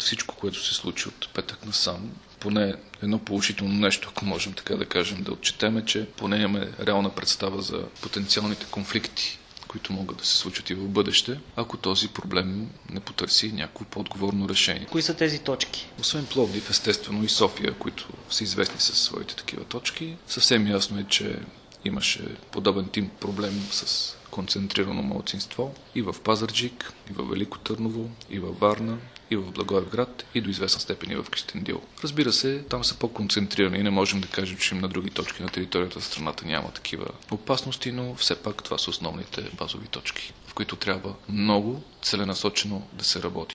всичко, което се случи от петък насам, поне едно положително нещо, ако можем така да кажем, да отчетем, че поне имаме реална представа за потенциалните конфликти, които могат да се случат и в бъдеще, ако този проблем не потърси някакво по-отговорно решение. Кои са тези точки? Освен Пловдив, естествено и София, които са известни със своите такива точки, съвсем ясно е, че имаше подобен тип проблем с концентрирано малцинство и в Пазарджик, и в Велико Търново, и във Варна, и в Благоевград, и до известна степен и в Кюстендил. Разбира се, там са по-концентрирани и не можем да кажем, че на други точки на територията на страната няма такива опасности, но все пак това са основните базови точки, в които трябва много целенасочено да се работи.